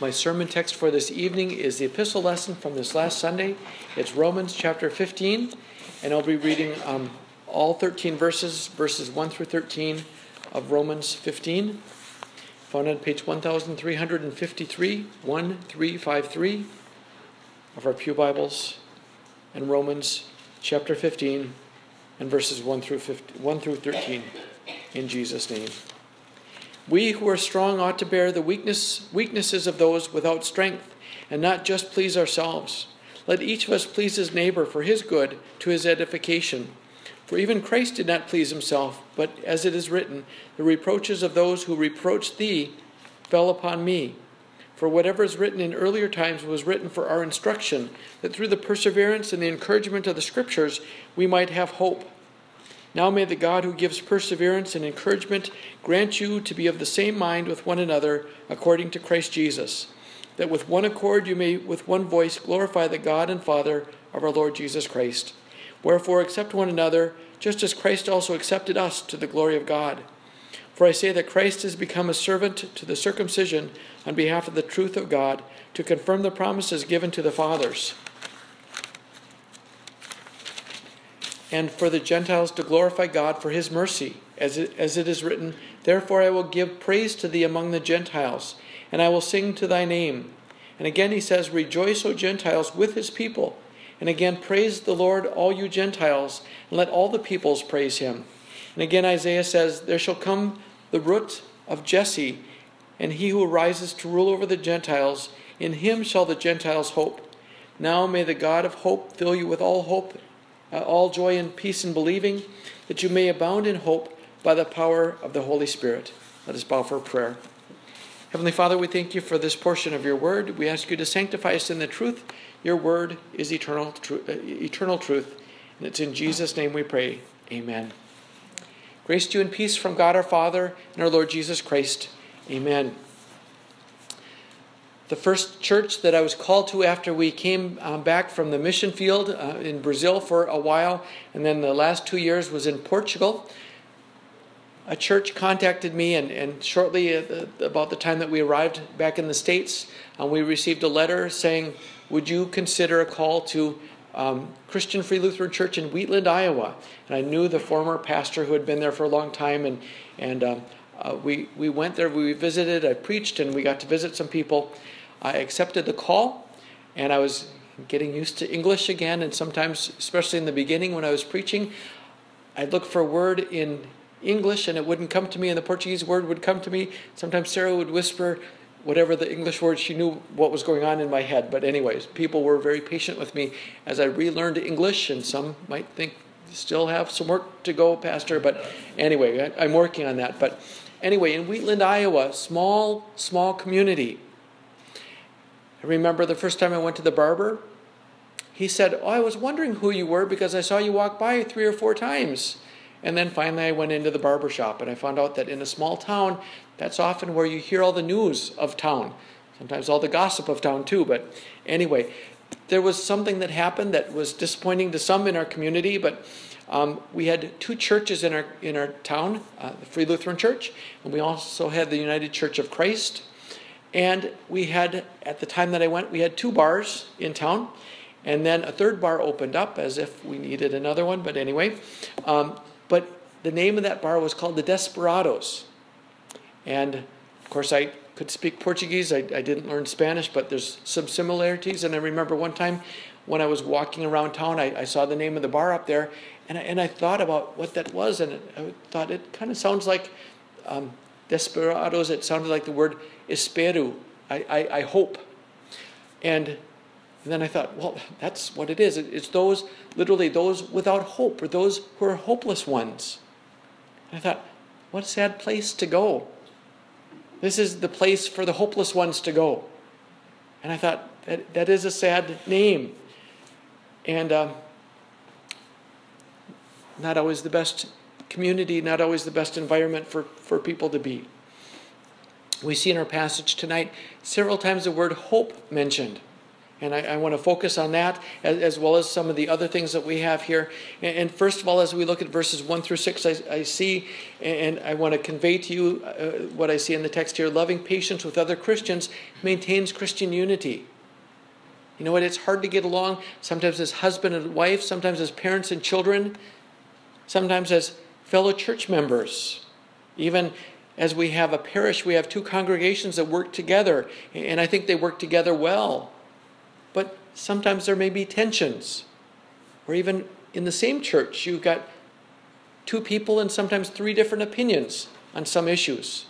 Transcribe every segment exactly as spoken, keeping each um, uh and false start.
My sermon text for this evening is the epistle lesson from this last Sunday. It's Romans chapter fifteen, and I'll be reading um, all thirteen verses, verses one through thirteen of Romans fifteen, found on page one thousand three hundred fifty-three, one three five three of our Pew Bibles, and Romans chapter fifteen and verses one through thirteen in Jesus' name. We who are strong ought to bear the weakness, weaknesses of those without strength, and not just please ourselves. Let each of us please his neighbor for his good, to his edification. For even Christ did not please himself, but as it is written, the reproaches of those who reproached thee fell upon me. For whatever is written in earlier times was written for our instruction, that through the perseverance and the encouragement of the Scriptures we might have hope. Now may the God who gives perseverance and encouragement grant you to be of the same mind with one another according to Christ Jesus, that with one accord you may with one voice glorify the God and Father of our Lord Jesus Christ. Wherefore accept one another, just as Christ also accepted us to the glory of God. For I say that Christ has become a servant to the circumcision on behalf of the truth of God, to confirm the promises given to the fathers, and for the Gentiles to glorify God for his mercy, as it, as it is written, therefore I will give praise to thee among the Gentiles, and I will sing to thy name. And again he says, rejoice, O Gentiles, with his people. And again, praise the Lord, all you Gentiles, and let all the peoples praise him. And again Isaiah says, there shall come the root of Jesse, and he who rises to rule over the Gentiles, in him shall the Gentiles hope. Now may the God of hope fill you with all hope, Uh, all joy and peace in believing, that you may abound in hope by the power of the Holy Spirit. Let us bow for prayer. Heavenly Father, we thank you for this portion of your word. We ask you to sanctify us in the truth. Your word is eternal, tru- uh, eternal truth. And it's in Jesus' name we pray. Amen. Grace to you and peace from God our Father and our Lord Jesus Christ. Amen. The first church that I was called to after we came um, back from the mission field uh, in Brazil for a while, and then the last two years was in Portugal. A church contacted me, and, and shortly uh, about the time that we arrived back in the States, uh, we received a letter saying, would you consider a call to um, Christian Free Lutheran Church in Wheatland, Iowa? And I knew the former pastor who had been there for a long time, and, and um, uh, we, we went there, we visited, I preached, and we got to visit some people. I accepted the call, and I was getting used to English again, and sometimes, especially in the beginning when I was preaching, I'd look for a word in English and it wouldn't come to me, and the Portuguese word would come to me. Sometimes Sarah would whisper whatever the English word, she knew what was going on in my head. But anyways, people were very patient with me as I relearned English, and some might think, still have some work to go, Pastor, but anyway, I'm working on that. But anyway, in Wheatland, Iowa, small, small community. I remember the first time I went to the barber, he said, oh, I was wondering who you were because I saw you walk by three or four times. And then finally I went into the barber shop, and I found out that in a small town, that's often where you hear all the news of town. Sometimes all the gossip of town too. But anyway, there was something that happened that was disappointing to some in our community, but um, we had two churches in our, in our town, uh, the Free Lutheran Church, and we also had the United Church of Christ. And we had, at the time that I went, we had two bars in town. And then a third bar opened up as if we needed another one. But anyway, um, but the name of that bar was called the Desperados. And of course, I could speak Portuguese. I, I didn't learn Spanish, but there's some similarities. And I remember one time when I was walking around town, I, I saw the name of the bar up there. And I, and I thought about what that was. And I thought it kind of sounds like um, Desperados. It sounded like the word espero, I, I, I hope. And, and then I thought, well, that's what it is. It, it's those, literally those without hope, or those who are hopeless ones. And I thought, what a sad place to go. This is the place for the hopeless ones to go. And I thought, that, that is a sad name. And um, not always the best community, not always the best environment for, for people to be. We see in our passage tonight several times the word hope mentioned. And I, I want to focus on that as, as well as some of the other things that we have here. And, and first of all, as we look at verses one through six, I, I see, and I want to convey to you uh, what I see in the text here. Loving patience with other Christians maintains Christian unity. You know what? It's hard to get along, sometimes as husband and wife, sometimes as parents and children, sometimes as fellow church members. Even as we have a parish, we have two congregations that work together, and I think they work together well. But sometimes there may be tensions. Or even in the same church, you've got two people and sometimes three different opinions on some issues.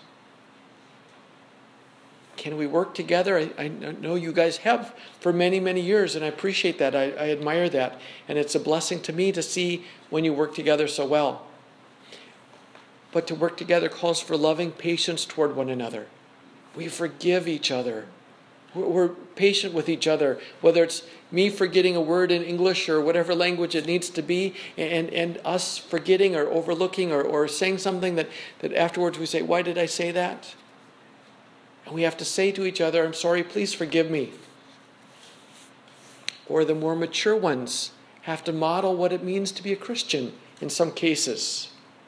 Can we work together? I, I know you guys have for many, many years, and I appreciate that. I, I admire that. And it's a blessing to me to see when you work together so well. But to work together calls for loving patience toward one another. We forgive each other. We're patient with each other, whether it's me forgetting a word in English or whatever language it needs to be, and, and us forgetting or overlooking or, or saying something that, that afterwards we say, why did I say that? And we have to say to each other, I'm sorry, please forgive me. Or the more mature ones have to model what it means to be a Christian in some cases.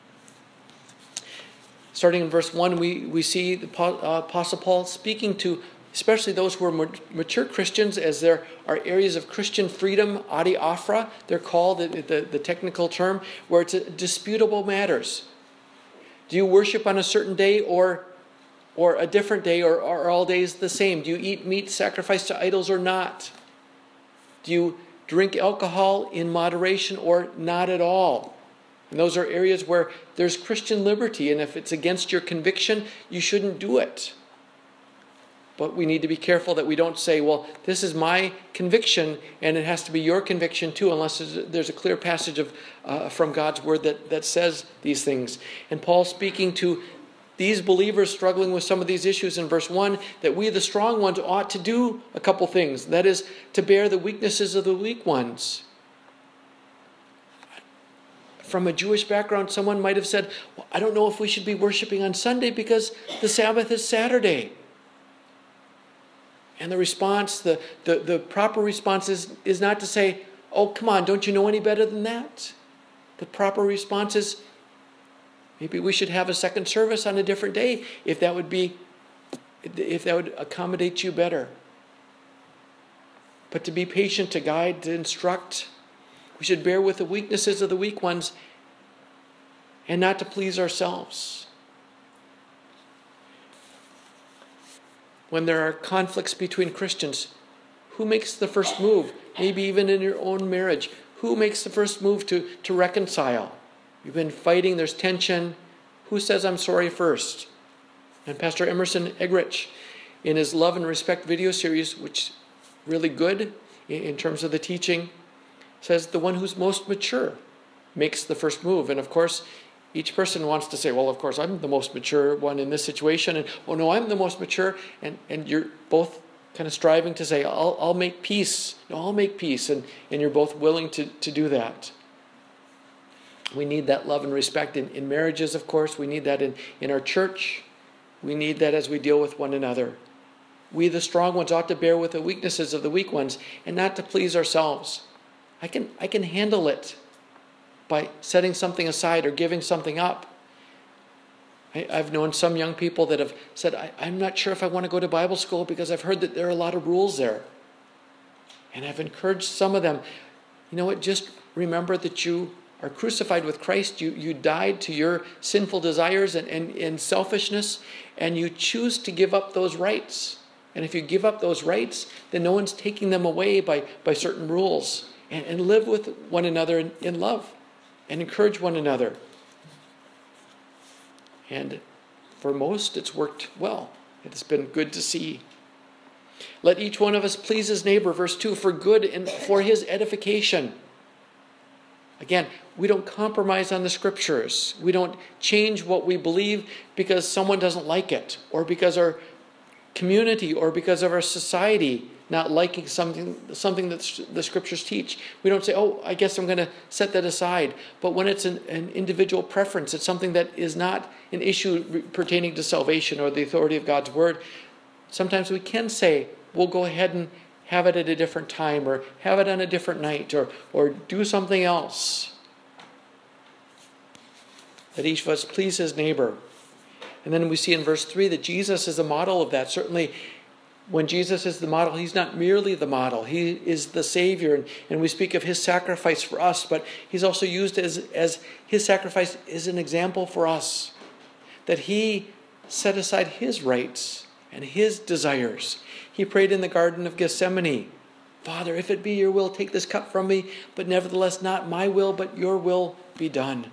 Starting in verse one, we, we see the Apostle Paul speaking to especially those who are mature Christians, as there are areas of Christian freedom, adiaphora, they're called, the, the, the technical term, where it's disputable matters. Do you worship on a certain day or, or a different day, or are all days the same? Do you eat meat sacrificed to idols or not? Do you drink alcohol in moderation or not at all? And those are areas where there's Christian liberty, and if it's against your conviction, you shouldn't do it. But we need to be careful that we don't say, well, this is my conviction, and it has to be your conviction too, unless there's a clear passage of uh, from God's word that, that says these things. And Paul speaking to these believers struggling with some of these issues in verse one, that we, the strong ones, ought to do a couple things. That is, to bear the weaknesses of the weak ones. From a Jewish background, someone might have said, well, I don't know if we should be worshiping on Sunday because the Sabbath is Saturday. And the response, the, the, the proper response is, is not to say, oh, come on, don't you know any better than that? The proper response is, maybe we should have a second service on a different day if that would be, if that would accommodate you better. But to be patient, to guide, to instruct, we should bear with the weaknesses of the weak ones and not to please ourselves. When there are conflicts between Christians, who makes the first move? Maybe even in your own marriage. Who makes the first move to, to reconcile? You've been fighting, there's tension. Who says, I'm sorry first? And Pastor Emerson Eggerichs, in his Love and Respect video series, which is really good in terms of the teaching, says the one who's most mature makes the first move. And of course, each person wants to say, well, of course, I'm the most mature one in this situation. And, oh, no, I'm the most mature. And, and you're both kind of striving to say, I'll, I'll make peace. No, I'll make peace. And, and you're both willing to, to do that. We need that love and respect in, in marriages, of course. We need that in, in our church. We need that as we deal with one another. We, the strong ones, ought to bear with the weaknesses of the weak ones and not to please ourselves. I can, I can handle it by setting something aside or giving something up. I, I've known some young people that have said, I, I'm not sure if I want to go to Bible school because I've heard that there are a lot of rules there. And I've encouraged some of them, you know what, just remember that you are crucified with Christ. You, you died to your sinful desires and, and, and selfishness, and you choose to give up those rights. And if you give up those rights, then no one's taking them away by, by certain rules. And, and live with one another in, in love. And encourage one another. And for most, it's worked well. It's been good to see. Let each one of us please his neighbor, verse two, for good and for his edification. Again, we don't compromise on the scriptures. We don't change what we believe because someone doesn't like it, or because our community, or because of our society not liking something something that the scriptures teach. We don't say, oh, I guess I'm going to set that aside. But when it's an, an individual preference, it's something that is not an issue pertaining to salvation or the authority of God's word, sometimes we can say, we'll go ahead and, have it at a different time, or have it on a different night, or, or do something else. That each of us please his neighbor. And then we see in verse three that Jesus is the model of that. Certainly, when Jesus is the model, he's not merely the model. He is the Savior, and, and we speak of his sacrifice for us, but he's also used as, as his sacrifice is an example for us. That he set aside his rights and his desires. He prayed in the Garden of Gethsemane, Father, if it be your will, take this cup from me, but nevertheless not my will, but your will be done.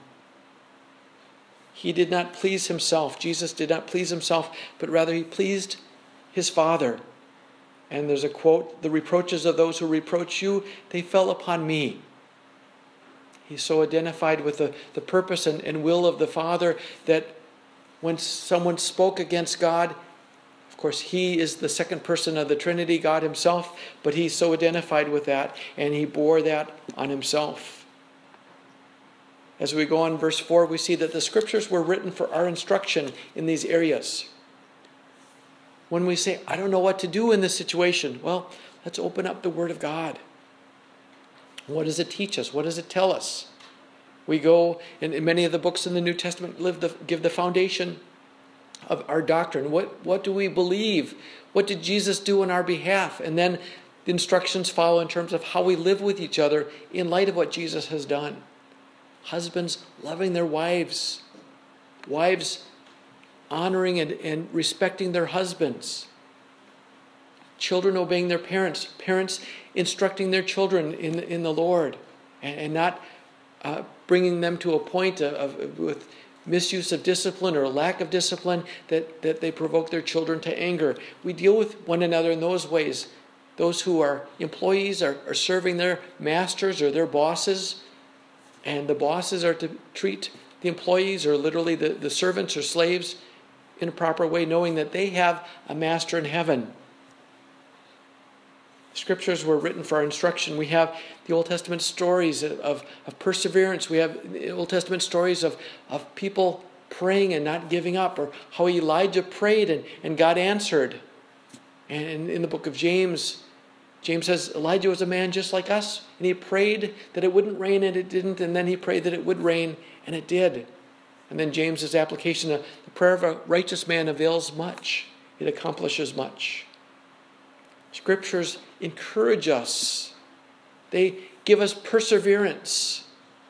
He did not please himself. Jesus did not please himself, but rather he pleased his Father. And there's a quote, the reproaches of those who reproach you, they fell upon me. He's so identified with the, the purpose and, and will of the Father that when someone spoke against God, of course, he is the second person of the Trinity, God himself, but he's so identified with that, and he bore that on himself. As we go on verse four, we see that the scriptures were written for our instruction in these areas. When we say, I don't know what to do in this situation, well, let's open up the Word of God. What does it teach us? What does it tell us? We go, and in many of the books in the New Testament live the, give the foundation of our doctrine. What, what do we believe? What did Jesus do on our behalf? And then the instructions follow in terms of how we live with each other in light of what Jesus has done. Husbands loving their wives. Wives honoring and, and respecting their husbands. Children obeying their parents. Parents instructing their children in, in the Lord. And, and not uh, bringing them to a point of, of with misuse of discipline or lack of discipline that, that they provoke their children to anger. We deal with one another in those ways. Those who are employees are, are serving their masters or their bosses. And the bosses are to treat the employees, or literally the, the servants or slaves, in a proper way, knowing that they have a master in heaven. Scriptures were written for our instruction. We have the Old Testament stories of, of perseverance. We have the Old Testament stories of, of people praying and not giving up, or how Elijah prayed and, and God answered. And in, in the book of James, James says Elijah was a man just like us, and he prayed that it wouldn't rain, and it didn't, and then he prayed that it would rain, and it did. And then James's application, the prayer of a righteous man avails much. It accomplishes much. Scriptures encourage us. They give us perseverance.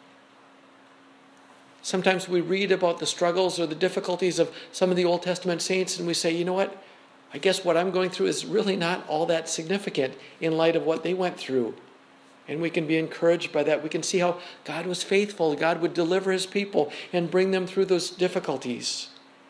Sometimes we read about the struggles or the difficulties of some of the Old Testament saints, and we say, you know what? I guess what I'm going through is really not all that significant in light of what they went through. And we can be encouraged by that. We can see how God was faithful. God would deliver his people and bring them through those difficulties.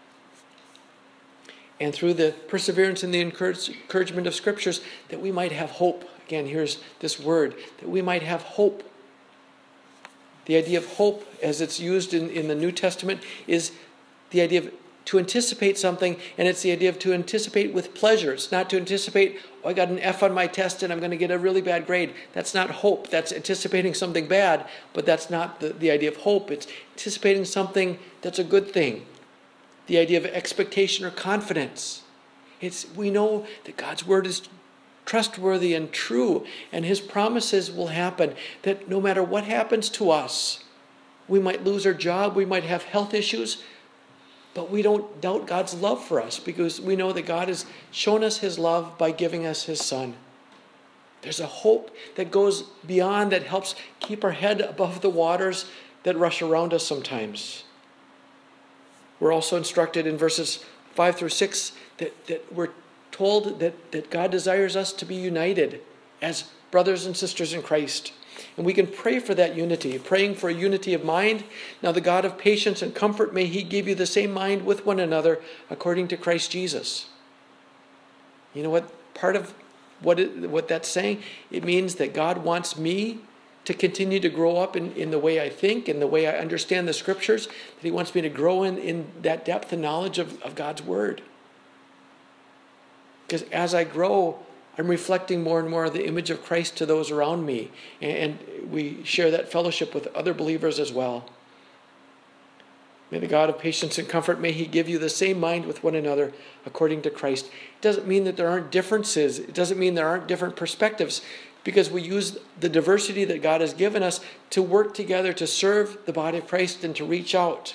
And through the perseverance and the encouragement of Scriptures, that we might have hope. Again, here's this word, that we might have hope. The idea of hope, as it's used in, in the New Testament, is the idea of to anticipate something, and it's the idea of to anticipate with pleasure. It's not to anticipate, oh, I got an F on my test and I'm going to get a really bad grade. That's not hope. That's anticipating something bad, but that's not the, the idea of hope. It's anticipating something that's a good thing. The idea of expectation or confidence. It's we know that God's word is trustworthy and true, and his promises will happen, that no matter what happens to us, we might lose our job, we might have health issues, but we don't doubt God's love for us, because we know that God has shown us his love by giving us his Son. There's a hope that goes beyond, that helps keep our head above the waters that rush around us sometimes. We're also instructed in verses five through six that, that we're told that, that God desires us to be united as brothers and sisters in Christ. And we can pray for that unity, praying for a unity of mind. Now the God of patience and comfort, may he give you the same mind with one another according to Christ Jesus. You know what? Part of what it, what that's saying, it means that God wants me to continue to grow up in, in the way I think, in the way I understand the Scriptures, that he wants me to grow in, in that depth and knowledge of, of God's Word. Because as I grow, I'm reflecting more and more of the image of Christ to those around me. And we share that fellowship with other believers as well. May the God of patience and comfort, may he give you the same mind with one another according to Christ. It doesn't mean that there aren't differences. It doesn't mean there aren't different perspectives, because we use the diversity that God has given us to work together to serve the body of Christ and to reach out.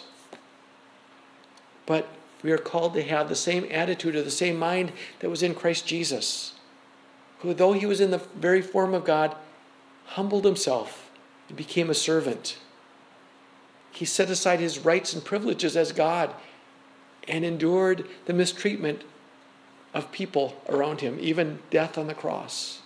But we are called to have the same attitude or the same mind that was in Christ Jesus, who, though he was in the very form of God, humbled himself and became a servant. He set aside his rights and privileges as God and endured the mistreatment of people around him, even death on the cross.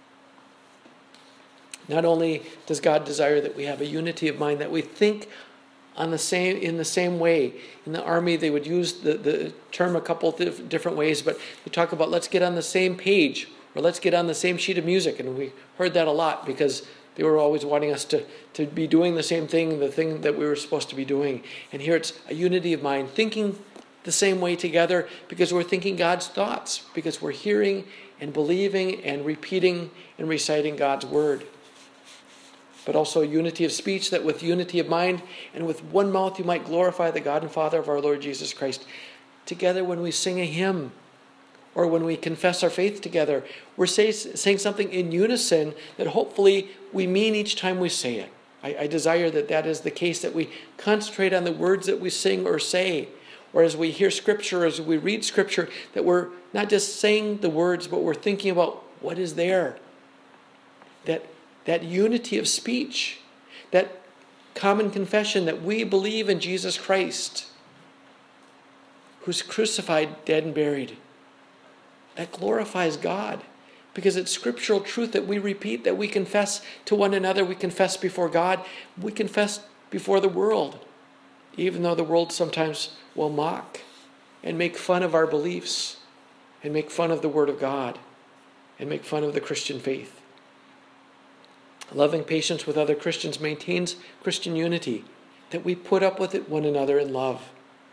Not only does God desire that we have a unity of mind, that we think on the same in the same way. In the army, they would use the, the term a couple of different ways, but they talk about let's get on the same page, or let's get on the same sheet of music. And we heard that a lot because they were always wanting us to, to be doing the same thing, the thing that we were supposed to be doing. And here it's a unity of mind, thinking the same way together because we're thinking God's thoughts, because we're hearing and believing and repeating and reciting God's word. But also unity of speech, that with unity of mind and with one mouth you might glorify the God and Father of our Lord Jesus Christ. Together when we sing a hymn or when we confess our faith together, we're say, saying something in unison that hopefully we mean each time we say it. I, I desire that that is the case, that we concentrate on the words that we sing or say, or as we hear Scripture, as we read Scripture, that we're not just saying the words, but we're thinking about what is there. That That unity of speech, that common confession that we believe in Jesus Christ, who's crucified, dead, and buried. That glorifies God, because it's scriptural truth that we repeat, that we confess to one another, we confess before God, we confess before the world, even though the world sometimes will mock and make fun of our beliefs and make fun of the Word of God and make fun of the Christian faith. Loving patience with other Christians maintains Christian unity, that we put up with it one another in love,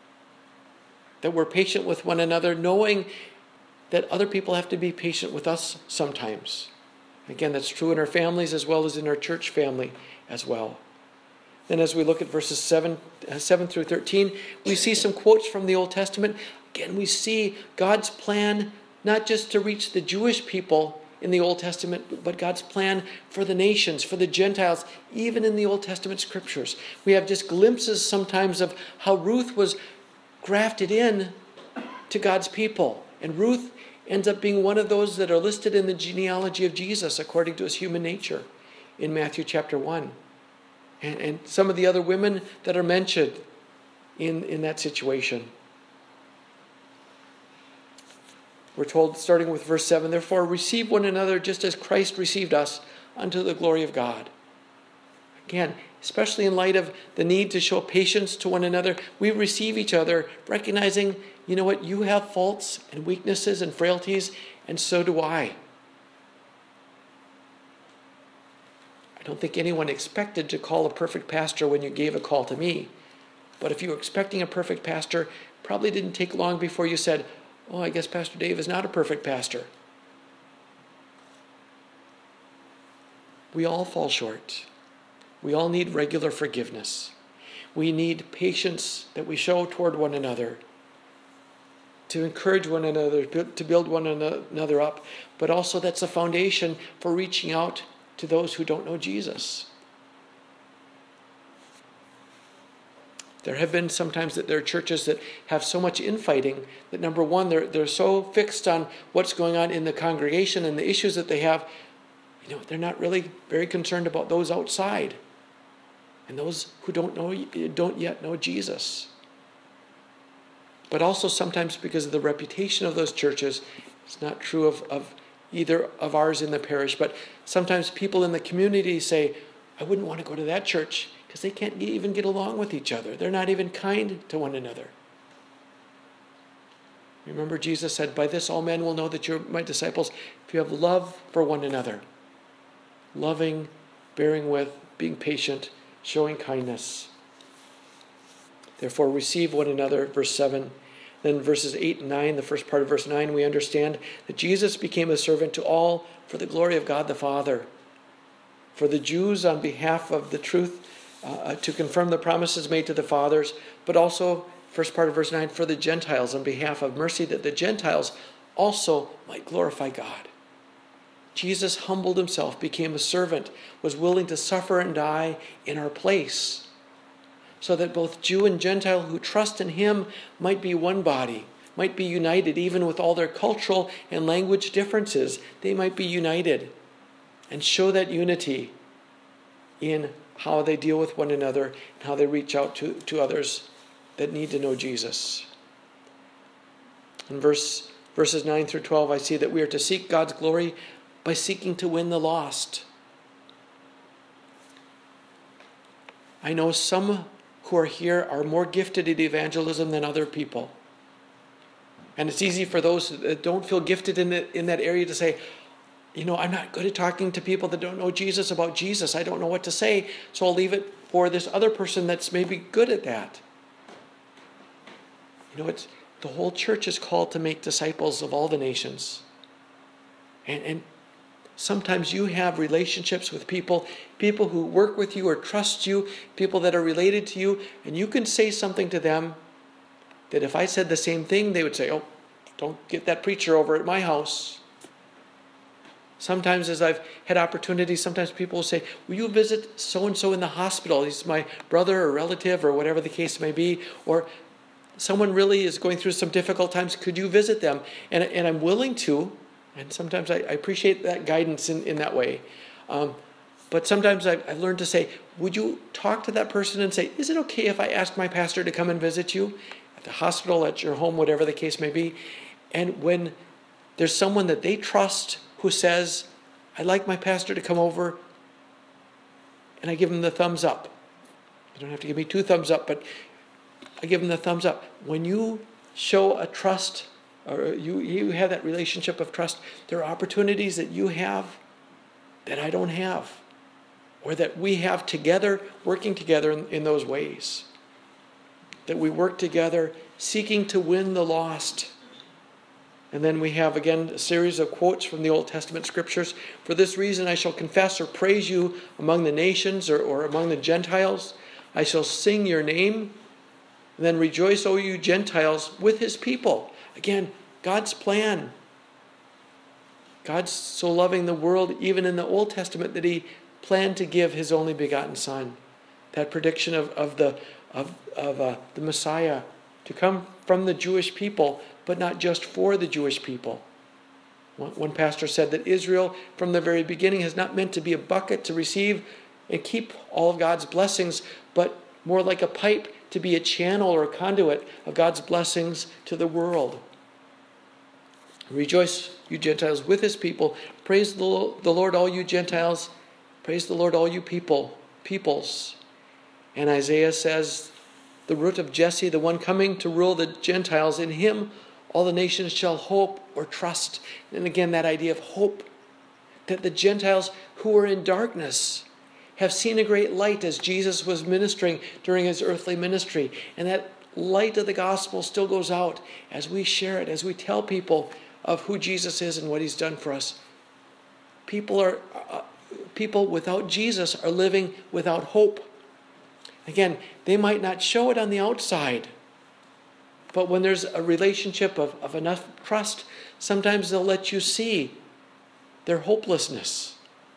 that we're patient with one another, knowing that other people have to be patient with us sometimes. Again, that's true in our families as well as in our church family as well. Then as we look at verses seven, uh, seven through thirteen, we see some quotes from the Old Testament. Again, we see God's plan not just to reach the Jewish people in the Old Testament, but God's plan for the nations, for the Gentiles, even in the Old Testament scriptures. We have just glimpses sometimes of how Ruth was grafted in to God's people. And Ruth ends up being one of those that are listed in the genealogy of Jesus according to his human nature in Matthew chapter one. And, and some of the other women that are mentioned in, in that situation. We're told, starting with verse seven, therefore receive one another just as Christ received us unto the glory of God. Again, especially in light of the need to show patience to one another, we receive each other, recognizing, you know what, you have faults and weaknesses and frailties, and so do I. I don't think anyone expected to call a perfect pastor when you gave a call to me. But if you were expecting a perfect pastor, probably didn't take long before you said, oh, I guess Pastor Dave is not a perfect pastor. We all fall short. We all need regular forgiveness. We need patience that we show toward one another, to encourage one another, to build one another up, but also that's a foundation for reaching out to those who don't know Jesus. There have been sometimes that there are churches that have so much infighting that, number one, they're, they're so fixed on what's going on in the congregation and the issues that they have, you know, they're not really very concerned about those outside and those who don't know, don't yet know Jesus. But also sometimes because of the reputation of those churches, it's not true of, of either of ours in the parish, but sometimes people in the community say, I wouldn't want to go to that church because they can't even get along with each other. They're not even kind to one another. Remember, Jesus said, by this all men will know that you're my disciples if you have love for one another. Loving, bearing with, being patient, showing kindness. Therefore, receive one another, verse seven. Then verses eight and nine, the first part of verse nine, we understand that Jesus became a servant to all for the glory of God the Father. For the Jews, on behalf of the truth uh, to confirm the promises made to the fathers, but also, first part of verse nine, for the Gentiles on behalf of mercy, that the Gentiles also might glorify God. Jesus humbled himself, became a servant, was willing to suffer and die in our place, so that both Jew and Gentile who trust in him might be one body, might be united, even with all their cultural and language differences. They might be united and show that unity in how they deal with one another and how they reach out to, to others that need to know Jesus. In verse, verses nine through twelve, I see that we are to seek God's glory by seeking to win the lost. I know some who are here are more gifted at evangelism than other people. And it's easy for those that don't feel gifted in, the, in that area to say, you know, I'm not good at talking to people that don't know Jesus about Jesus. I don't know what to say, so I'll leave it for this other person that's maybe good at that. You know, it's, the whole church is called to make disciples of all the nations. And, and sometimes you have relationships with people, people who work with you or trust you, people that are related to you, and you can say something to them that if I said the same thing, they would say, oh, don't get that preacher over at my house. Sometimes as I've had opportunities, sometimes people will say, will you visit so-and-so in the hospital? He's my brother or relative or whatever the case may be. Or someone really is going through some difficult times. Could you visit them? And, and I'm willing to. And sometimes I, I appreciate that guidance in, in that way. Um, but sometimes I've, I've learned to say, would you talk to that person and say, is it okay if I ask my pastor to come and visit you? At the hospital, at your home, whatever the case may be. And when there's someone that they trust who says, I'd like my pastor to come over, and I give them the thumbs up. You don't have to give me two thumbs up, but I give them the thumbs up. When you show a trust, or you, you have that relationship of trust, there are opportunities that you have that I don't have, or that we have together, working together in, in those ways. That we work together, seeking to win the lost. And then we have, again, a series of quotes from the Old Testament scriptures. For this reason I shall confess or praise you among the nations or, or among the Gentiles. I shall sing your name. And then rejoice, O you Gentiles, with his people. Again, God's plan. God's so loving the world, even in the Old Testament, that he planned to give his only begotten Son. That prediction of, of the of, of uh, the Messiah to come from the Jewish people, but not just for the Jewish people. One, one pastor said that Israel, from the very beginning, has not meant to be a bucket to receive and keep all of God's blessings, but more like a pipe to be a channel or a conduit of God's blessings to the world. Rejoice, you Gentiles, with his people. Praise the Lord, all you Gentiles. Praise the Lord, all you people, peoples. And Isaiah says, the root of Jesse, the one coming to rule the Gentiles, in him all the nations shall hope or trust. And again, that idea of hope, that the Gentiles who are in darkness have seen a great light as Jesus was ministering during his earthly ministry. And that light of the gospel still goes out as we share it, as we tell people of who Jesus is and what he's done for us. People are uh, people without Jesus are living without hope. Again, they might not show it on the outside, but when there's a relationship of, of enough trust, sometimes they'll let you see their hopelessness.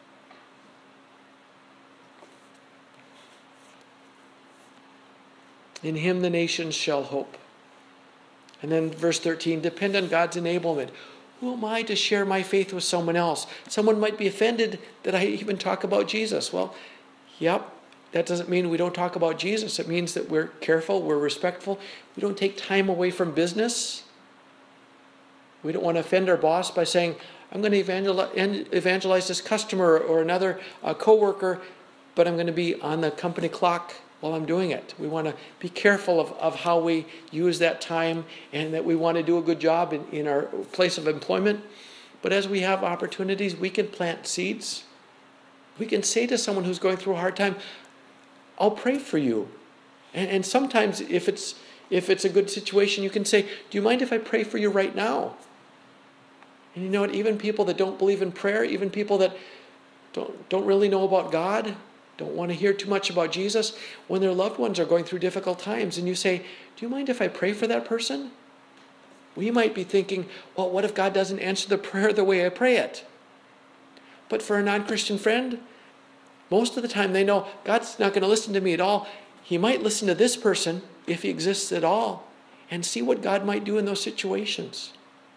In him the nations shall hope. And then verse thirteen, depend on God's enablement. Who am I to share my faith with someone else? Someone might be offended that I even talk about Jesus. Well, yep. That doesn't mean we don't talk about Jesus. It means that we're careful, we're respectful. We don't take time away from business. We don't want to offend our boss by saying, I'm going to evangelize, evangelize this customer or another uh, coworker, but I'm going to be on the company clock while I'm doing it. We want to be careful of, of how we use that time, and that we want to do a good job in, in our place of employment. But as we have opportunities, we can plant seeds. We can say to someone who's going through a hard time, I'll pray for you. And, and sometimes if it's if it's a good situation, you can say, do you mind if I pray for you right now? And you know what? Even people that don't believe in prayer, even people that don't, don't really know about God, don't want to hear too much about Jesus when their loved ones are going through difficult times. And you say, do you mind if I pray for that person? We might be thinking, well, what if God doesn't answer the prayer the way I pray it? But for a non-Christian friend, most of the time they know God's not going to listen to me at all. He might listen to this person, if he exists at all, and see what God might do in those situations.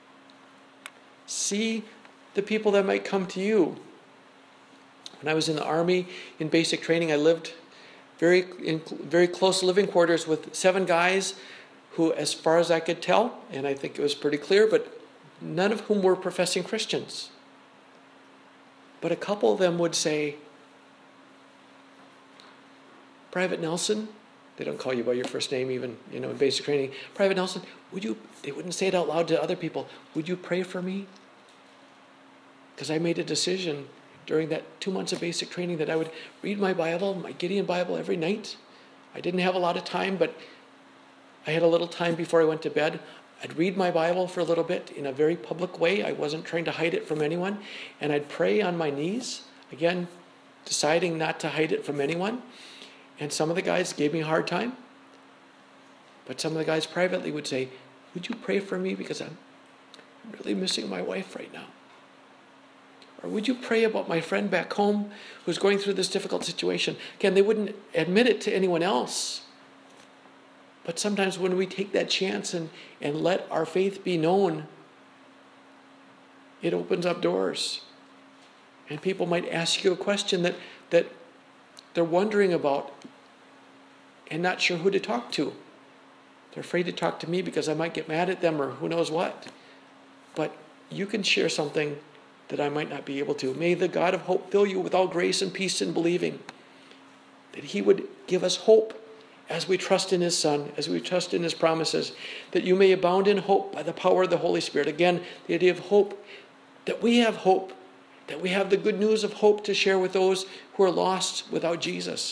See the people that might come to you. When I was in the Army in basic training, I lived very in very close living quarters with seven guys who, as far as I could tell, and I think it was pretty clear, but none of whom were professing Christians. But a couple of them would say, Private Nelson, they don't call you by your first name even, you know, in basic training. Private Nelson, would you, they wouldn't say it out loud to other people, would you pray for me? Because I made a decision during that two months of basic training that I would read my Bible, my Gideon Bible, every night. I didn't have a lot of time, but I had a little time before I went to bed. I'd read my Bible for a little bit in a very public way. I wasn't trying to hide it from anyone. And I'd pray on my knees, again, deciding not to hide it from anyone. And some of the guys gave me a hard time. But some of the guys privately would say, would you pray for me because I'm really missing my wife right now? Or would you pray about my friend back home who's going through this difficult situation? Again, they wouldn't admit it to anyone else. But sometimes when we take that chance and, and let our faith be known, it opens up doors. And people might ask you a question that, that they're wondering about and not sure who to talk to. They're afraid to talk to me because I might get mad at them or who knows what. But you can share something that I might not be able to. May the God of hope fill you with all grace and peace in believing, that he would give us hope as we trust in his Son, as we trust in his promises, that you may abound in hope by the power of the Holy Spirit. Again, the idea of hope, that we have hope, that we have the good news of hope to share with those who are lost without Jesus.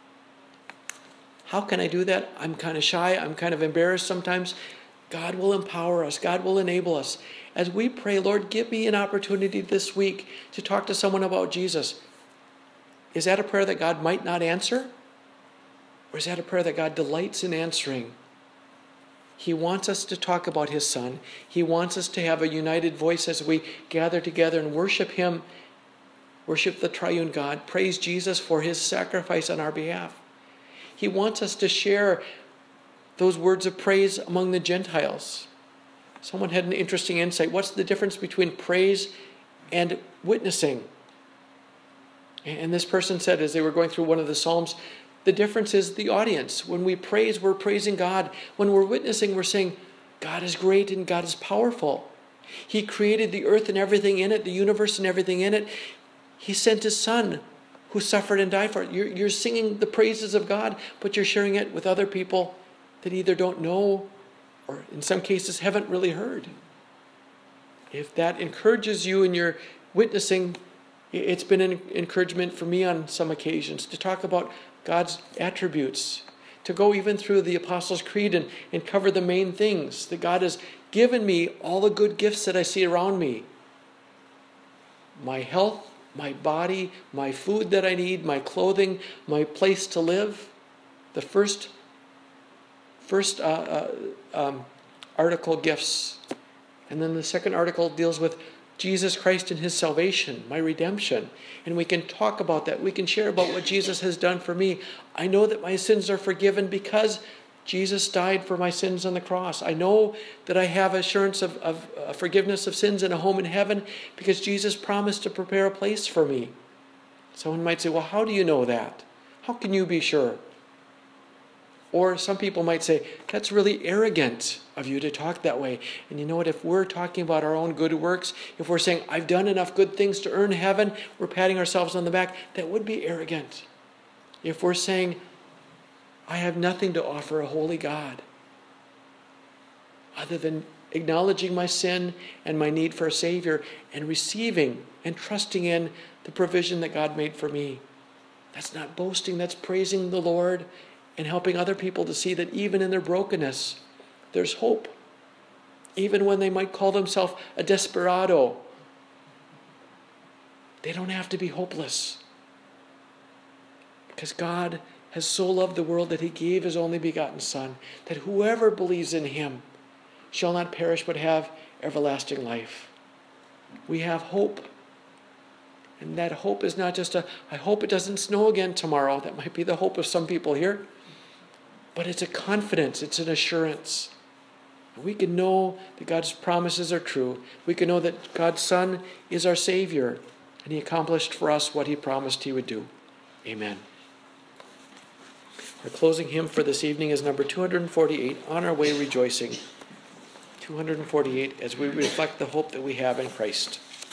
How can I do that? I'm kind of shy. I'm kind of embarrassed sometimes. God will empower us. God will enable us. As we pray, Lord, give me an opportunity this week to talk to someone about Jesus. Is that a prayer that God might not answer? Or is that a prayer that God delights in answering? He wants us to talk about his Son. He wants us to have a united voice as we gather together and worship him, worship the triune God, praise Jesus for his sacrifice on our behalf. He wants us to share those words of praise among the Gentiles. Someone had an interesting insight. What's the difference between praise and witnessing? And this person said, as they were going through one of the Psalms, the difference is the audience. When we praise, we're praising God. When we're witnessing, we're saying, God is great and God is powerful. He created the earth and everything in it, the universe and everything in it. He sent his Son who suffered and died for it. You're, you're singing the praises of God, but you're sharing it with other people that either don't know or in some cases haven't really heard. If that encourages you in your witnessing, it's been an encouragement for me on some occasions to talk about God's attributes, to go even through the Apostles' Creed and, and cover the main things, that God has given me all the good gifts that I see around me. My health, my body, my food that I need, my clothing, my place to live. The first, first uh, uh, um, article, gifts. And then the second article deals with Jesus Christ and his salvation, my redemption. And we can talk about that. We can share about what Jesus has done for me. I know that my sins are forgiven because Jesus died for my sins on the cross. I know that I have assurance of, of uh, forgiveness of sins and a home in heaven because Jesus promised to prepare a place for me. Someone might say, well, how do you know that? How can you be sure? Or some people might say, that's really arrogant of you to talk that way. And you know what? If we're talking about our own good works, if we're saying, I've done enough good things to earn heaven, we're patting ourselves on the back, that would be arrogant. If we're saying, I have nothing to offer a holy God other than acknowledging my sin and my need for a Savior and receiving and trusting in the provision that God made for me. That's not boasting, that's praising the Lord and helping other people to see that even in their brokenness, there's hope. Even when they might call themselves a desperado, they don't have to be hopeless. Because God has so loved the world that he gave his only begotten Son, that whoever believes in him shall not perish but have everlasting life. We have hope. And that hope is not just a, I hope it doesn't snow again tomorrow. That might be the hope of some people here. But it's a confidence. It's an assurance. We can know that God's promises are true. We can know that God's Son is our Savior. And he accomplished for us what he promised he would do. Amen. Our closing hymn for this evening is number two hundred forty-eight, On Our Way Rejoicing. two hundred forty-eight, as we reflect the hope that we have in Christ.